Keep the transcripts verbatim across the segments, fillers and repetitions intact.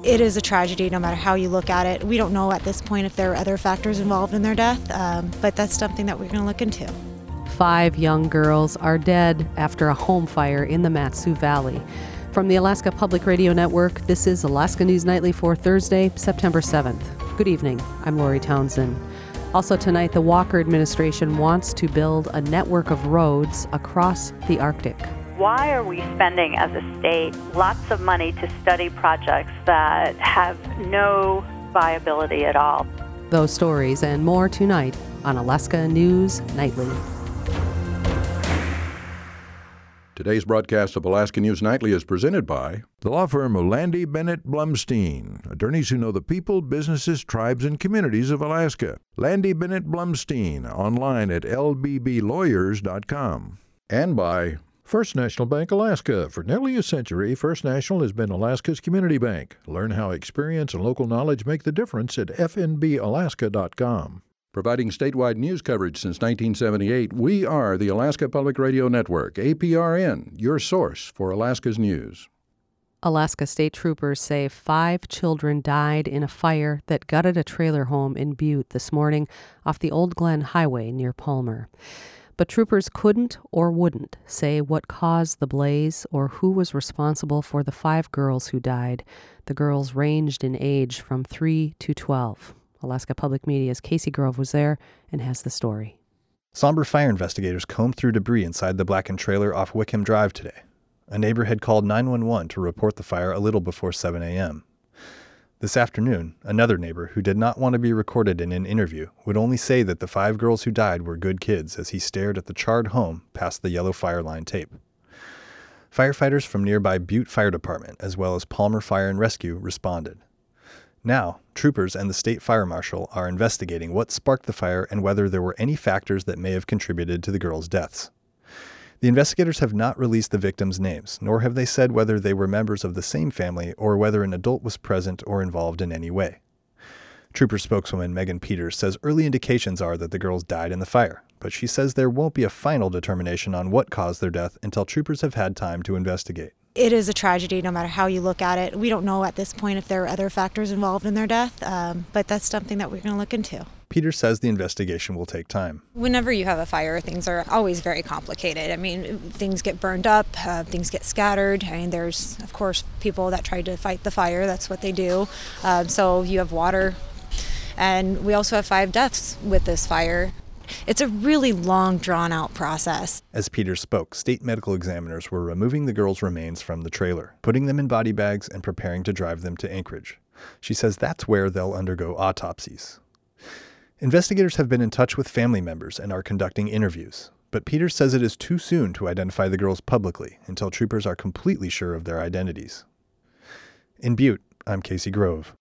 It is a tragedy no matter how you look at it. We don't know at this point if there are other factors involved in their death, um, but that's something that we're going to look into. Five young girls are dead after a home fire in the Mat-Su Valley. From the Alaska Public Radio Network, this is Alaska News Nightly for Thursday, September seventh. Good evening. I'm Lori Townsend. Also tonight, the Walker administration wants to build a network of roads across the Arctic. Why are we spending as a state lots of money to study projects that have no viability at all? Those stories and more tonight on Alaska News Nightly. Today's broadcast of Alaska News Nightly is presented by the law firm of Landy Bennett Blumstein, attorneys who know the people, businesses, tribes, and communities of Alaska. Landy Bennett Blumstein, online at l b b lawyers dot com. And by First National Bank Alaska. For nearly a century, First National has been Alaska's community bank. Learn how experience and local knowledge make the difference at f n b alaska dot com. Providing statewide news coverage since nineteen seventy-eight, we are the Alaska Public Radio Network, A P R N, your source for Alaska's news. Alaska state troopers say five children died in a fire that gutted a trailer home in Butte this morning off the Old Glen Highway near Palmer. But troopers couldn't or wouldn't say what caused the blaze or who was responsible for the five girls who died. The girls ranged in age from three to twelve. Alaska Public Media's Casey Grove was there and has the story. Somber fire investigators combed through debris inside the blackened trailer off Wickham Drive today. A neighbor had called nine one one to report the fire a little before seven a.m. This afternoon, another neighbor who did not want to be recorded in an interview would only say that the five girls who died were good kids as he stared at the charred home past the yellow fire line tape. Firefighters from nearby Butte Fire Department, as well as Palmer Fire and Rescue, responded. Now, troopers and the state fire marshal are investigating what sparked the fire and whether there were any factors that may have contributed to the girls' deaths. The investigators have not released the victims' names, nor have they said whether they were members of the same family or whether an adult was present or involved in any way. Trooper spokeswoman Megan Peters says early indications are that the girls died in the fire, but she says there won't be a final determination on what caused their death until troopers have had time to investigate. It is a tragedy no matter how you look at it. We don't know at this point if there are other factors involved in their death, um, but that's something that we're going to look into. Peters says the investigation will take time. Whenever you have a fire, things are always very complicated. I mean, things get burned up, uh, things get scattered. I mean, there's, of course, people that try to fight the fire. That's what they do. Um, so you have water, and we also have five deaths with this fire. It's a really long, drawn-out process. As Peters spoke, state medical examiners were removing the girls' remains from the trailer, putting them in body bags, and preparing to drive them to Anchorage. She says that's where they'll undergo autopsies. Investigators have been in touch with family members and are conducting interviews, but Peters says it is too soon to identify the girls publicly until troopers are completely sure of their identities. In Butte, I'm Casey Grove.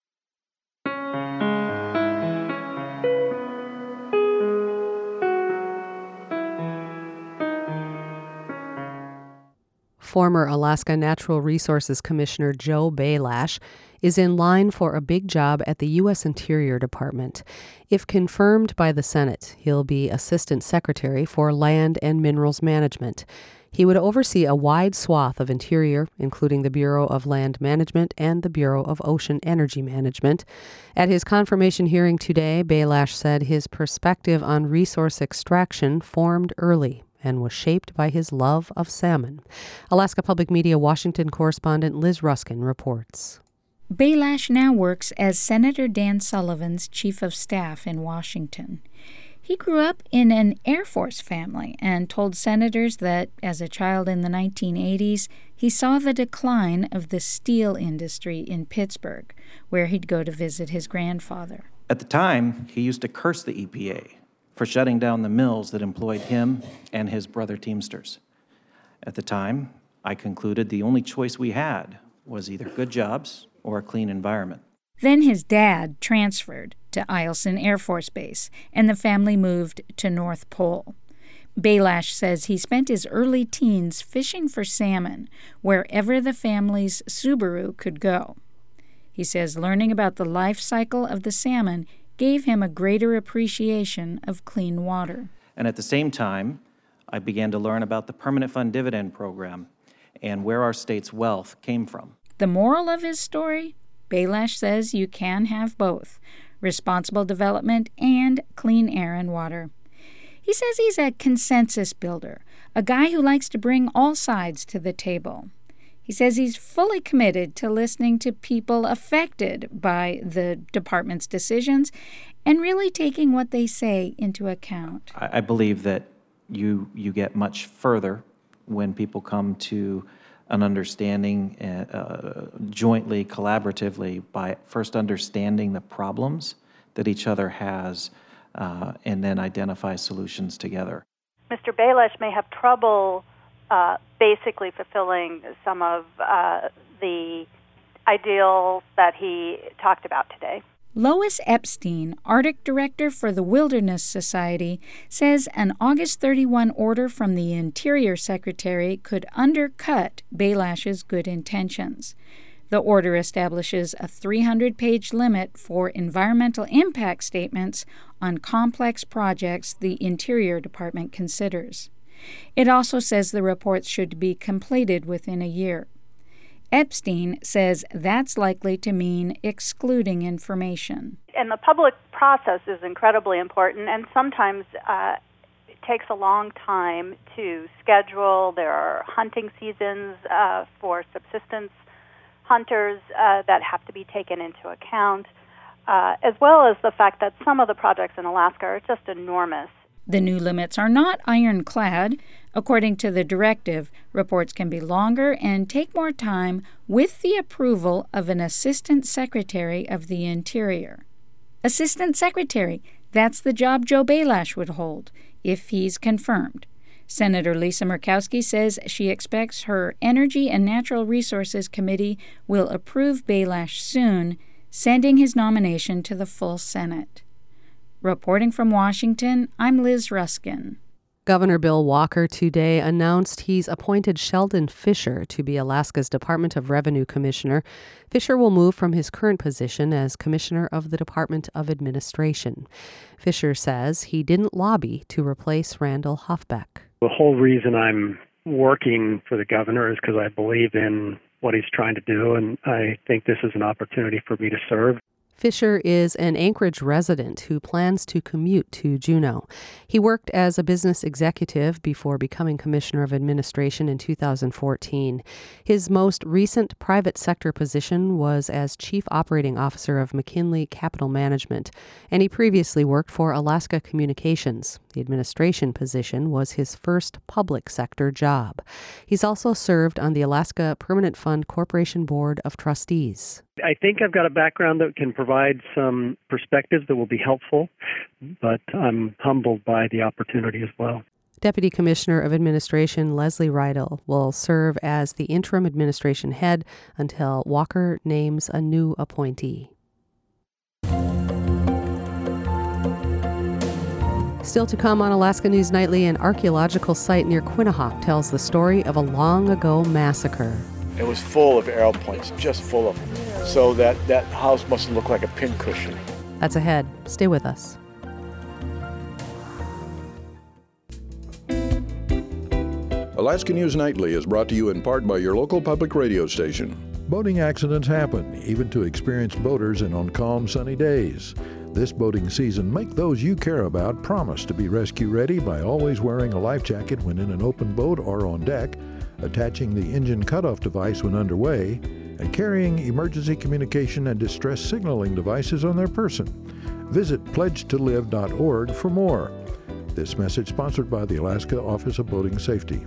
Former Alaska Natural Resources Commissioner Joe Baylash is in line for a big job at the U S Interior Department. If confirmed by the Senate, he'll be Assistant Secretary for Land and Minerals Management. He would oversee a wide swath of interior, including the Bureau of Land Management and the Bureau of Ocean Energy Management. At his confirmation hearing today, Baylash said his perspective on resource extraction formed early and was shaped by his love of salmon. Alaska Public Media Washington correspondent Liz Ruskin reports. Baylash now works as Senator Dan Sullivan's chief of staff in Washington. He grew up in an Air Force family and told senators that, as a child in the nineteen eighties, he saw the decline of the steel industry in Pittsburgh, where he'd go to visit his grandfather. At the time, he used to curse the E P A for shutting down the mills that employed him and his brother Teamsters. At the time, I concluded the only choice we had was either good jobs or a clean environment. Then his dad transferred to Eielson Air Force Base, and the family moved to North Pole. Baylash says he spent his early teens fishing for salmon wherever the family's Subaru could go. He says learning about the life cycle of the salmon gave him a greater appreciation of clean water. And at the same time, I began to learn about the Permanent Fund Dividend Program and where our state's wealth came from. The moral of his story? Baylash says you can have both responsible development and clean air and water. He says he's a consensus builder, a guy who likes to bring all sides to the table. He says he's fully committed to listening to people affected by the department's decisions and really taking what they say into account. I, I believe that you you get much further when people come to an understanding uh, jointly, collaboratively, by first understanding the problems that each other has uh, and then identify solutions together. Mister Baylash may have trouble uh, basically fulfilling some of uh, the ideals that he talked about today. Lois Epstein, Arctic Director for the Wilderness Society, says an August thirty-first order from the Interior Secretary could undercut Baylash's good intentions. The order establishes a three hundred page limit for environmental impact statements on complex projects the Interior Department considers. It also says the reports should be completed within a year. Epstein says that's likely to mean excluding information. And the public process is incredibly important, and sometimes uh, it takes a long time to schedule. There are hunting seasons uh, for subsistence hunters uh, that have to be taken into account, uh, as well as the fact that some of the projects in Alaska are just enormous. The new limits are not ironclad. According to the directive, reports can be longer and take more time with the approval of an Assistant Secretary of the Interior. Assistant Secretary, that's the job Joe Baylash would hold, if he's confirmed. Senator Lisa Murkowski says she expects her Energy and Natural Resources Committee will approve Baylash soon, sending his nomination to the full Senate. Reporting from Washington, I'm Liz Ruskin. Governor Bill Walker today announced he's appointed Sheldon Fisher to be Alaska's Department of Revenue Commissioner. Fisher will move from his current position as Commissioner of the Department of Administration. Fisher says he didn't lobby to replace Randall Hoffbeck. The whole reason I'm working for the governor is because I believe in what he's trying to do, and I think this is an opportunity for me to serve. Fisher is an Anchorage resident who plans to commute to Juneau. He worked as a business executive before becoming Commissioner of Administration in two thousand fourteen. His most recent private sector position was as Chief Operating Officer of McKinley Capital Management, and he previously worked for Alaska Communications. The administration position was his first public sector job. He's also served on the Alaska Permanent Fund Corporation Board of Trustees. I think I've got a background that can provide some perspectives that will be helpful, but I'm humbled by the opportunity as well. Deputy Commissioner of Administration Leslie Rydell will serve as the interim administration head until Walker names a new appointee. Still to come on Alaska News Nightly, an archaeological site near Quinnahock tells the story of a long-ago massacre. It was full of arrow points, just full of them. So that, that house must look like a pincushion. That's ahead. Stay with us. Alaska News Nightly is brought to you in part by your local public radio station. Boating accidents happen, even to experienced boaters and on calm, sunny days. This boating season, make those you care about promise to be rescue ready by always wearing a life jacket when in an open boat or on deck, attaching the engine cutoff device when underway, and carrying emergency communication and distress signaling devices on their person. Visit pledge to live dot org for more. This message sponsored by the Alaska Office of Boating Safety.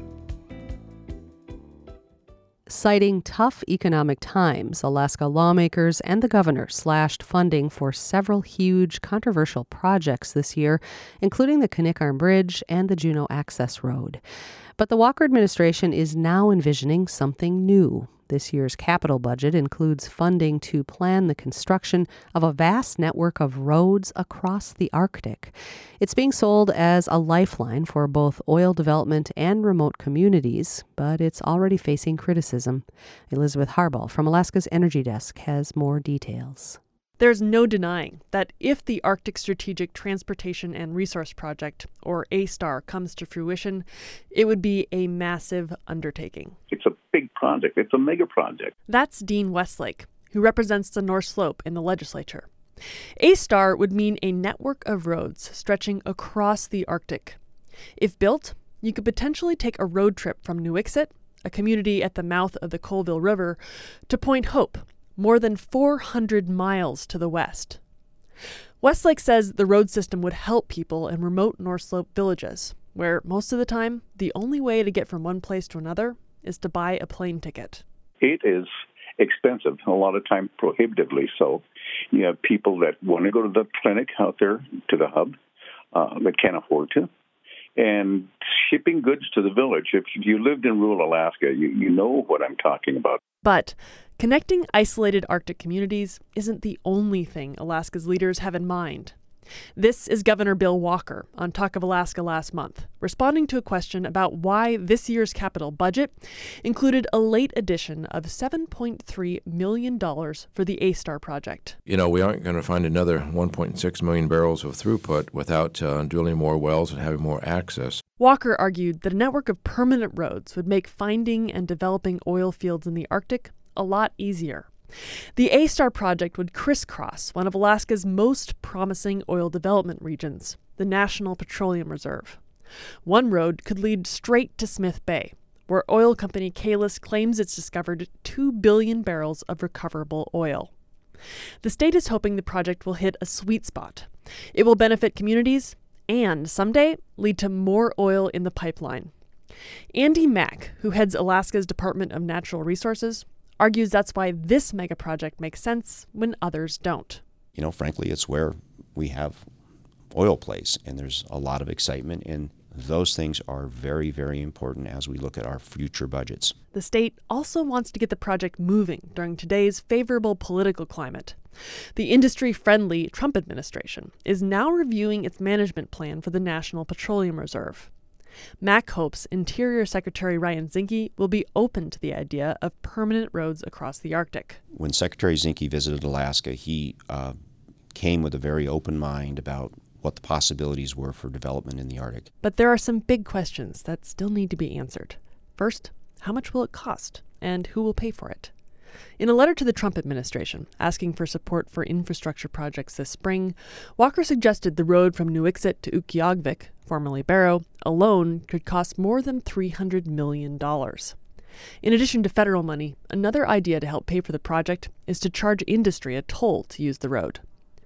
Citing tough economic times, Alaska lawmakers and the governor slashed funding for several huge controversial projects this year, including the Knickarn Bridge and the Juneau Access Road. But the Walker administration is now envisioning something new. This year's capital budget includes funding to plan the construction of a vast network of roads across the Arctic. It's being sold as a lifeline for both oil development and remote communities, but it's already facing criticism. Elizabeth Harbaugh from Alaska's Energy Desk has more details. There's no denying that if the Arctic Strategic Transportation and Resource Project, or A STAR, comes to fruition, it would be a massive undertaking. It's a big project. It's a mega project. That's Dean Westlake, who represents the North Slope in the legislature. A-STAR would mean a network of roads stretching across the Arctic. If built, you could potentially take a road trip from Nuiqsut, a community at the mouth of the Colville River, to Point Hope, more than four hundred miles to the west. Westlake says the road system would help people in remote North Slope villages, where most of the time, the only way to get from one place to another is to buy a plane ticket. It is expensive, a lot of time prohibitively so. You have people that want to go to the clinic out there, to the hub, uh, that can't afford to. And shipping goods to the village, if you lived in rural Alaska, you, you know what I'm talking about. But connecting isolated Arctic communities isn't the only thing Alaska's leaders have in mind. This is Governor Bill Walker on Talk of Alaska last month, responding to a question about why this year's capital budget included a late addition of seven point three million dollars for the A-STAR project. You know, we aren't going to find another one point six million barrels of throughput without uh, drilling more wells and having more access. Walker argued that a network of permanent roads would make finding and developing oil fields in the Arctic a lot easier. The A-STAR project would crisscross one of Alaska's most promising oil development regions, the National Petroleum Reserve. One road could lead straight to Smith Bay, where oil company Kalis claims it's discovered two billion barrels of recoverable oil. The state is hoping the project will hit a sweet spot. It will benefit communities and someday lead to more oil in the pipeline. Andy Mack, who heads Alaska's Department of Natural Resources, argues that's why this mega project makes sense when others don't. You know, frankly, it's where we have oil plays, and there's a lot of excitement, and those things are very, very important as we look at our future budgets. The state also wants to get the project moving during today's favorable political climate. The industry-friendly Trump administration is now reviewing its management plan for the National Petroleum Reserve. Mack hopes Interior Secretary Ryan Zinke will be open to the idea of permanent roads across the Arctic. When Secretary Zinke visited Alaska, he uh, came with a very open mind about what the possibilities were for development in the Arctic. But there are some big questions that still need to be answered. First, how much will it cost, and who will pay for it? In a letter to the Trump administration asking for support for infrastructure projects this spring, Walker suggested the road from Nuiqsut to Utqiagvik, formerly Barrow, alone could cost more than three hundred million dollars. In addition to federal money, another idea to help pay for the project is to charge industry a toll to use the road.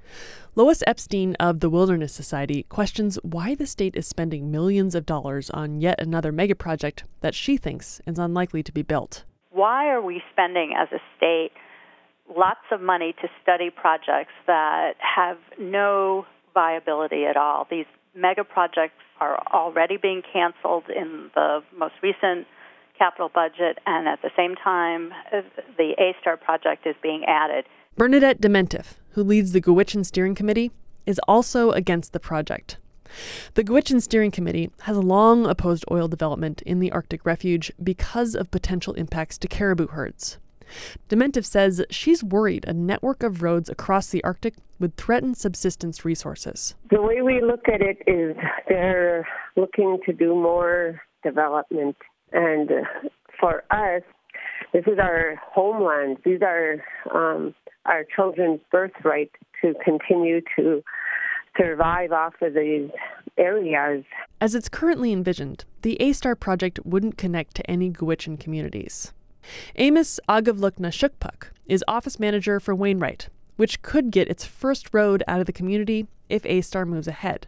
Lois Epstein of the Wilderness Society questions why the state is spending millions of dollars on yet another megaproject that she thinks is unlikely to be built. Why are we spending as a state lots of money to study projects that have no viability at all? These mega projects are already being canceled in the most recent capital budget, and at the same time, the A-STAR project is being added. Bernadette Dementif, who leads the Gwich'in Steering Committee, is also against the project. The Gwich'in Steering Committee has long opposed oil development in the Arctic refuge because of potential impacts to caribou herds. Dementif says she's worried a network of roads across the Arctic would threaten subsistence resources. The way we look at it is they're looking to do more development. And for us, this is our homeland. These are um, our children's birthright to continue to survive off of these areas. As it's currently envisioned, the A-STAR project wouldn't connect to any Gwich'in communities. Amos Agavluk-Nashukpuk is office manager for Wainwright, which could get its first road out of the community if A-STAR moves ahead.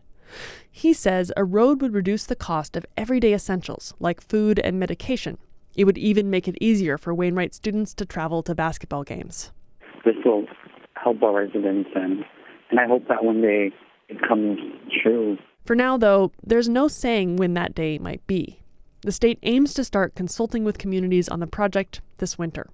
He says a road would reduce the cost of everyday essentials like food and medication. It would even make it easier for Wainwright students to travel to basketball games. This will help our residents, and, and I hope that one day it comes true. For now, though, there's no saying when that day might be. The state aims to start consulting with communities on the project this winter.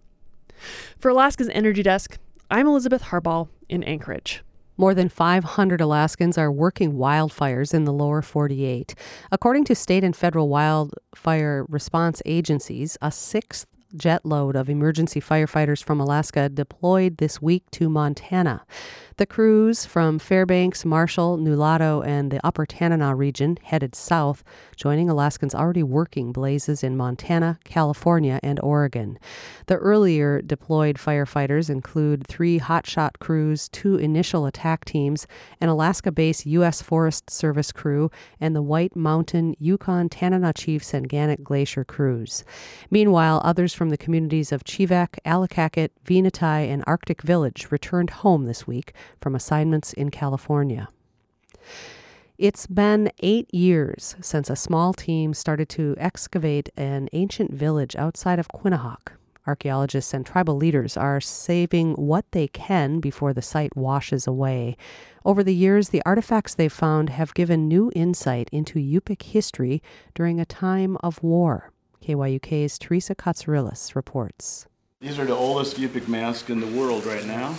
For Alaska's Energy Desk, I'm Elizabeth Harbaugh in Anchorage. More than five hundred Alaskans are working wildfires in the lower forty-eight. According to state and federal wildfire response agencies, a sixth jet load of emergency firefighters from Alaska deployed this week to Montana. The crews from Fairbanks, Marshall, Nulato, and the Upper Tanana region headed south, joining Alaskans already working blazes in Montana, California, and Oregon. The earlier deployed firefighters include three hotshot crews, two initial attack teams, an Alaska-based U S Forest Service crew, and the White Mountain, Yukon, Tanana Chiefs, and Gannett Glacier crews. Meanwhile, others from the communities of Chivak, Allakaket, Venati, and Arctic Village returned home this week from assignments in California. It's been eight years since a small team started to excavate an ancient village outside of Quinnahock. Archaeologists and tribal leaders are saving what they can before the site washes away. Over the years, the artifacts they've found have given new insight into Yupik history during a time of war. K Y U K's Teresa Katsourelis reports. These are the oldest Yupik masks in the world right now.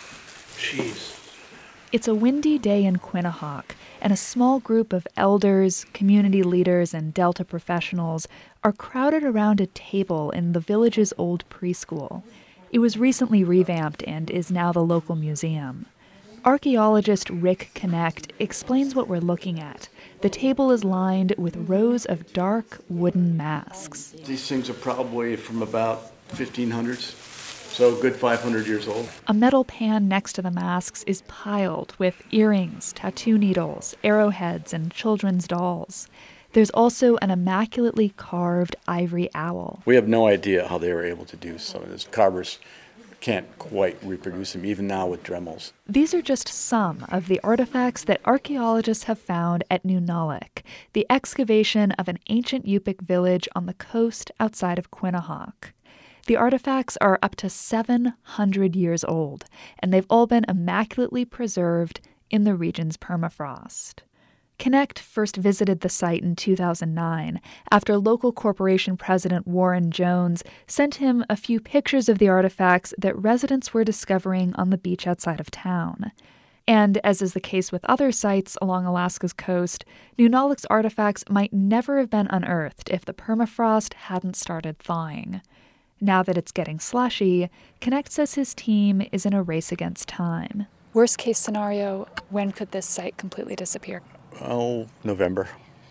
Jeez. It's a windy day in Quinnahock, and a small group of elders, community leaders, and Delta professionals are crowded around a table in the village's old preschool. It was recently revamped and is now the local museum. Archaeologist Rick Connect explains what we're looking at. The table is lined with rows of dark wooden masks. These things are probably from about fifteen hundreds. So a good five hundred years old. A metal pan next to the masks is piled with earrings, tattoo needles, arrowheads, and children's dolls. There's also an immaculately carved ivory owl. We have no idea how they were able to do some of this. Carvers can't quite reproduce them, even now with Dremels. These are just some of the artifacts that archaeologists have found at Nunalak, the excavation of an ancient Yupik village on the coast outside of Quinnahock. The artifacts are up to seven hundred years old, and they've all been immaculately preserved in the region's permafrost. Connect first visited the site in two thousand nine after local corporation president Warren Jones sent him a few pictures of the artifacts that residents were discovering on the beach outside of town. And as is the case with other sites along Alaska's coast, Nunalak's artifacts might never have been unearthed if the permafrost hadn't started thawing. Now that it's getting slushy, Connect says his team is in a race against time. Worst case scenario, when could this site completely disappear? Oh, November.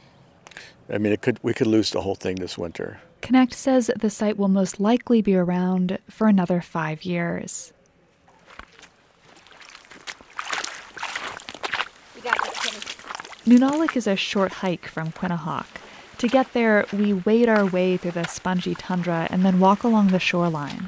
I mean, it could we could lose the whole thing this winter. Connect says the site will most likely be around for another five years. Nunalak is a short hike from Quinnahock. To get there, we wade our way through the spongy tundra and then walk along the shoreline.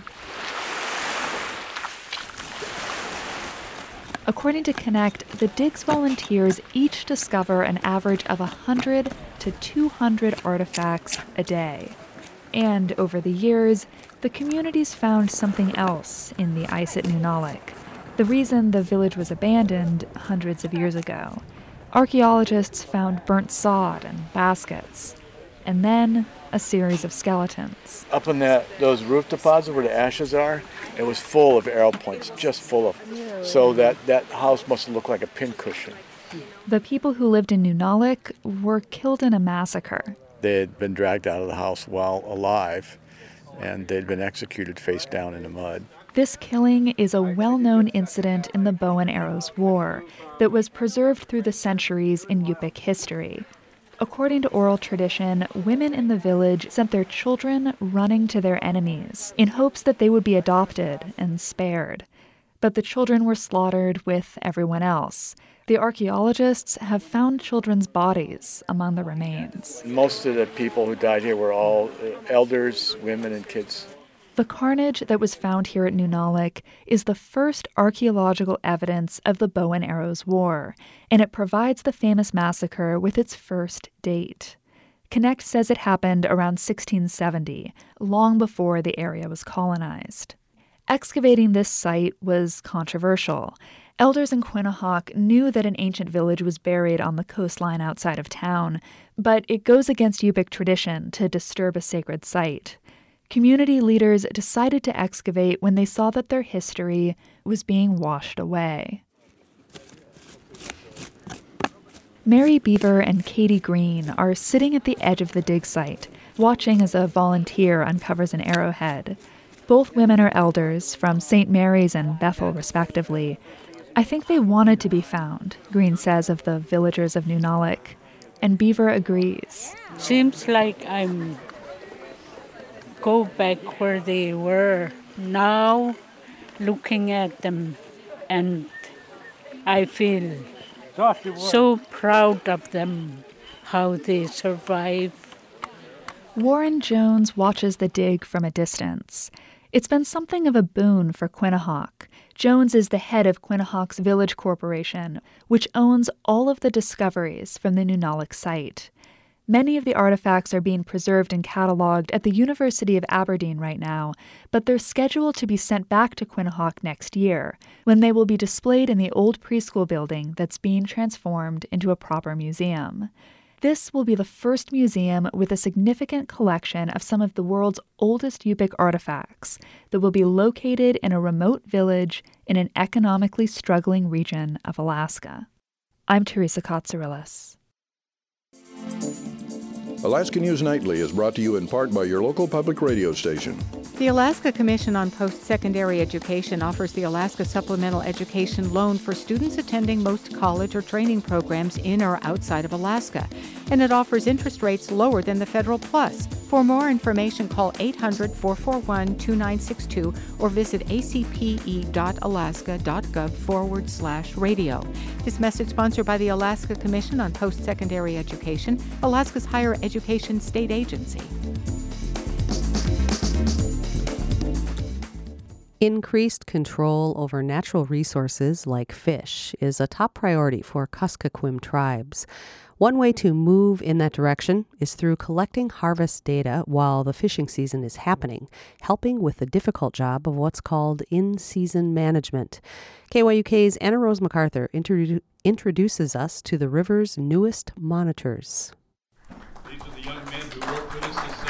According to Connect, the Digs volunteers each discover an average of one hundred to two hundred artifacts a day. And over the years, the community's found something else in the ice at Nunalak, the reason the village was abandoned hundreds of years ago. Archaeologists found burnt sod and baskets, and then a series of skeletons. Up in that those roof deposits where the ashes are, it was full of arrow points, just full of them. So that, that house must have looked like a pincushion. The people who lived in Nunalak were killed in a massacre. They had been dragged out of the house while alive, and they'd been executed face down in the mud. This killing is a well-known incident in the Bow and Arrows War that was preserved through the centuries in Yupik history. According to oral tradition, women in the village sent their children running to their enemies in hopes that they would be adopted and spared. But the children were slaughtered with everyone else. The archaeologists have found children's bodies among the remains. Most of the people who died here were all elders, women, and kids. The carnage that was found here at Nunalak is the first archaeological evidence of the Bow and Arrows War, and it provides the famous massacre with its first date. Connect says it happened around sixteen seventy, long before the area was colonized. Excavating this site was controversial. Elders in Quinnahock knew that an ancient village was buried on the coastline outside of town, but it goes against Yupik tradition to disturb a sacred site. Community leaders decided to excavate when they saw that their history was being washed away. Mary Beaver and Katie Green are sitting at the edge of the dig site, watching as a volunteer uncovers an arrowhead. Both women are elders from Saint Mary's and Bethel, respectively. I think they wanted to be found, Green says of the villagers of Nunalak, and Beaver agrees. Seems like I'm go back where they were now, looking at them, and I feel so proud of them, how they survive. Warren Jones watches the dig from a distance. It's been something of a boon for Quinnahock. Jones is the head of Quinnahock's Village Corporation, which owns all of the discoveries from the Nunalak site. Many of the artifacts are being preserved and cataloged at the University of Aberdeen right now, but they're scheduled to be sent back to Quinnahock next year, when they will be displayed in the old preschool building that's being transformed into a proper museum. This will be the first museum with a significant collection of some of the world's oldest Yupik artifacts that will be located in a remote village in an economically struggling region of Alaska. I'm Teresa Katsourelis. Alaska News Nightly is brought to you in part by your local public radio station. The Alaska Commission on Post-Secondary Education offers the Alaska Supplemental Education Loan for students attending most college or training programs in or outside of Alaska, and it offers interest rates lower than the Federal Plus. For more information, call eight hundred, four four one, two nine six two or visit acpe.alaska.gov forward slash radio. This message sponsored by the Alaska Commission on Post-Secondary Education, Alaska's higher education state agency. Increased control over natural resources like fish is a top priority for Kuskokwim tribes. One way to move in that direction is through collecting harvest data while the fishing season is happening, helping with the difficult job of what's called in-season management. K Y U K's Anna Rose MacArthur introdu- introduces us to the river's newest monitors. These are the young men who work with us this summer.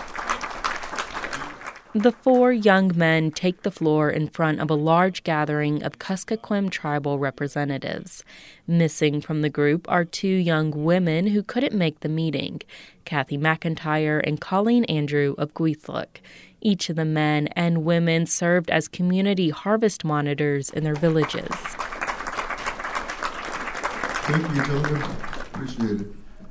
The four young men take the floor in front of a large gathering of Kuskokwim tribal representatives. Missing from the group are two young women who couldn't make the meeting, Kathy McIntyre and Colleen Andrew of Gweithluk. Each of the men and women served as community harvest monitors in their villages. Thank you, gentlemen. Appreciate it.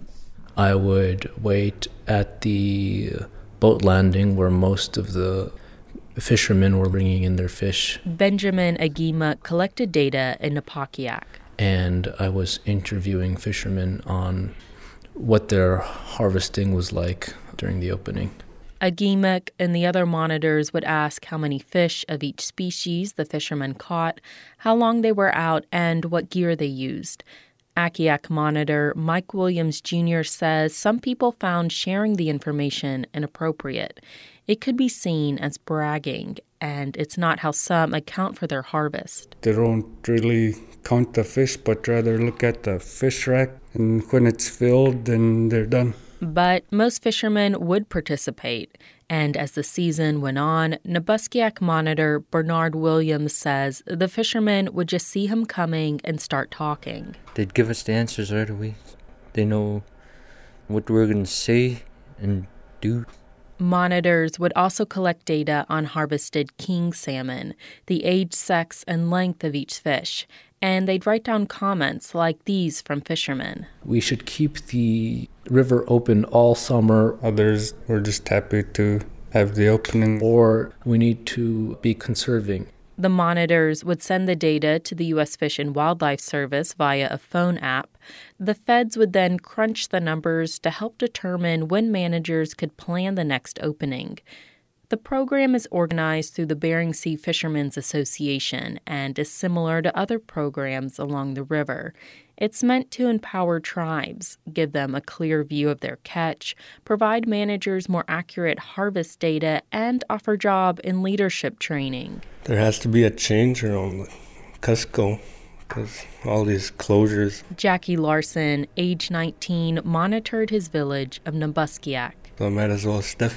I would wait at the boat landing where most of the fishermen were bringing in their fish. Benjamin Agima collected data in Napakiak. And I was interviewing fishermen on what their harvesting was like during the opening. Agimek and the other monitors would ask how many fish of each species the fishermen caught, how long they were out, and what gear they used. Akiak monitor Mike Williams Junior says some people found sharing the information inappropriate. It could be seen as bragging, and it's not how some account for their harvest. They don't really count the fish, but rather look at the fish rack, and when it's filled, then they're done. But most fishermen would participate, and as the season went on, Nabuskiak monitor Bernard Williams says the fishermen would just see him coming and start talking. They'd give us the answers right away. They know what we're going to say and do. Monitors would also collect data on harvested king salmon, the age, sex, and length of each fish, and they'd write down comments like these from fishermen. We should keep the river open all summer. Others were just happy to have the opening. Or we need to be conserving. The monitors would send the data to the U S Fish and Wildlife Service via a phone app. The feds would then crunch the numbers to help determine when managers could plan the next opening. The program is organized through the Bering Sea Fishermen's Association and is similar to other programs along the river. It's meant to empower tribes, give them a clear view of their catch, provide managers more accurate harvest data, and offer job and leadership training. There has to be a change around Cusco because all these closures. Jackie Larson, age nineteen, monitored his village of Nabuskiak. So I might as well step,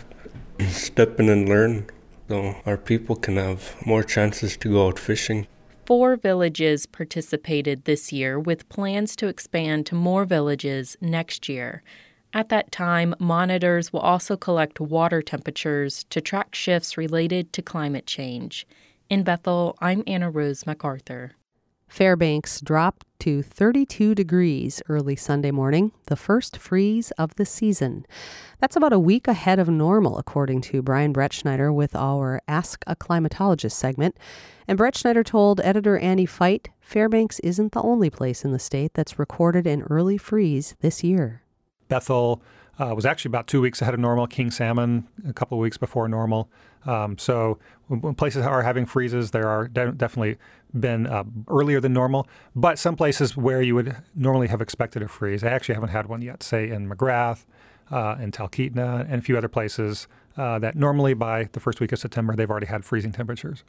step in and learn so our people can have more chances to go out fishing. Four villages participated this year with plans to expand to more villages next year. At that time, monitors will also collect water temperatures to track shifts related to climate change. In Bethel, I'm Anna Rose MacArthur. Fairbanks dropped to thirty-two degrees early Sunday morning, the first freeze of the season. That's about a week ahead of normal, according to Brian Brettschneider with our Ask a Climatologist segment. And Brettschneider told editor Annie Feit, Fairbanks isn't the only place in the state that's recorded an early freeze this year. Bethel uh, was actually about two weeks ahead of normal. King Salmon a couple of weeks before normal. Um, so when, when places are having freezes, there are de- definitely been uh, earlier than normal. But some places where you would normally have expected a freeze, I actually haven't had one yet, say in McGrath, uh, in Talkeetna, and a few other places uh, that normally by the first week of September, they've already had freezing temperatures.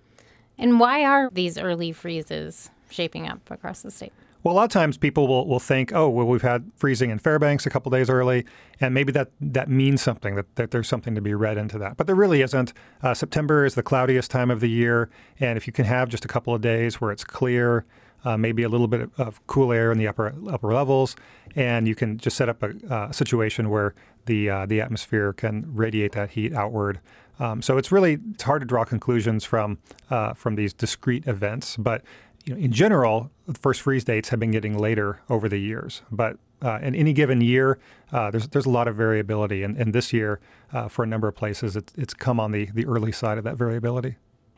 And why are these early freezes shaping up across the state? Well, a lot of times people will, will think, oh, well, we've had freezing in Fairbanks a couple days early, and maybe that, that means something, that, that there's something to be read into that. But there really isn't. Uh, September is the cloudiest time of the year, and if you can have just a couple of days where it's clear, uh, maybe a little bit of, of cool air in the upper upper levels, and you can just set up a, uh, situation where the uh, the atmosphere can radiate that heat outward. Um, so it's really it's hard to draw conclusions from uh, from these discrete events, but you know, in general, the first freeze dates have been getting later over the years. But uh, in any given year, uh, there's there's a lot of variability. And, and this year, uh, for a number of places, it's, it's come on the, the early side of that variability.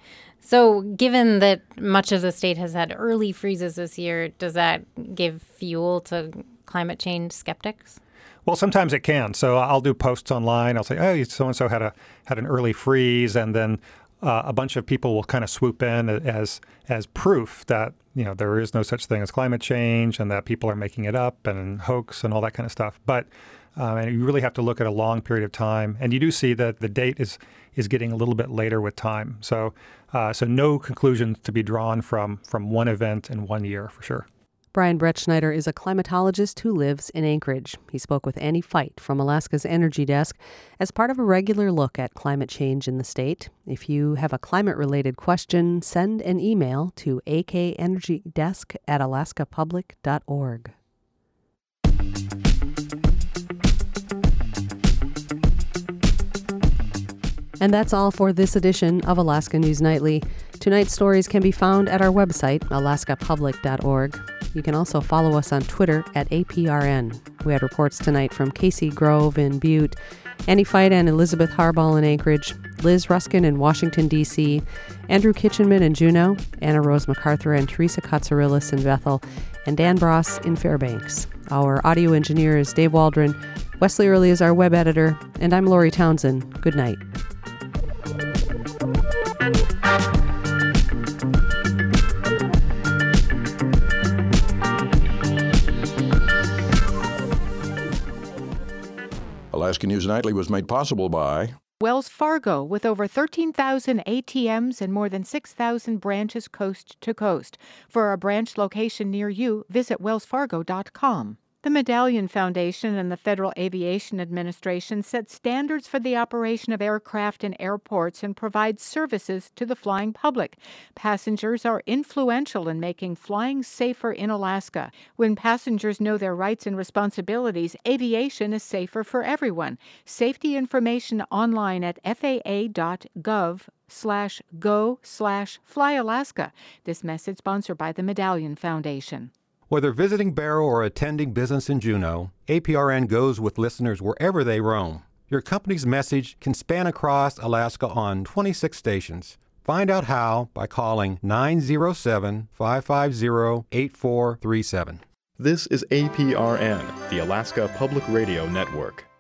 So given that much of the state has had early freezes this year, does that give fuel to climate change skeptics? Well, sometimes it can. So I'll do posts online. I'll say, oh, so-and-so had a had an early freeze, and then Uh, a bunch of people will kind of swoop in as as proof that, you know, there is no such thing as climate change and that people are making it up and hoax and all that kind of stuff. But um, and you really have to look at a long period of time. And you do see that the date is is getting a little bit later with time. So uh, so no conclusions to be drawn from from one event in one year for sure. Brian Brettschneider is a climatologist who lives in Anchorage. He spoke with Annie Feit from Alaska's Energy Desk as part of a regular look at climate change in the state. If you have a climate-related question, send an email to a k energy desk at alaska public dot org. And that's all for this edition of Alaska News Nightly. Tonight's stories can be found at our website, alaska public dot org. You can also follow us on Twitter at A P R N. We had reports tonight from Casey Grove in Butte, Annie Feit and Elizabeth Harbaugh in Anchorage, Liz Ruskin in Washington, D C, Andrew Kitchenman in Juneau, Anna Rose MacArthur and Teresa Katsourelis in Bethel, and Dan Bross in Fairbanks. Our audio engineer is Dave Waldron. Wesley Early is our web editor, and I'm Lori Townsend. Good night. Alaska News Nightly was made possible by Wells Fargo, with over thirteen thousand A T Ms and more than six thousand branches coast to coast. For a branch location near you, visit wells fargo dot com. The Medallion Foundation and the Federal Aviation Administration set standards for the operation of aircraft in airports and provide services to the flying public. Passengers are influential in making flying safer in Alaska. When passengers know their rights and responsibilities, aviation is safer for everyone. Safety information online at f a a dot gov slash go slash fly Alaska. This message sponsored by the Medallion Foundation. Whether visiting Barrow or attending business in Juneau, A P R N goes with listeners wherever they roam. Your company's message can span across Alaska on twenty-six stations. Find out how by calling nine zero seven, five five zero, eight four three seven. This is A P R N, the Alaska Public Radio Network.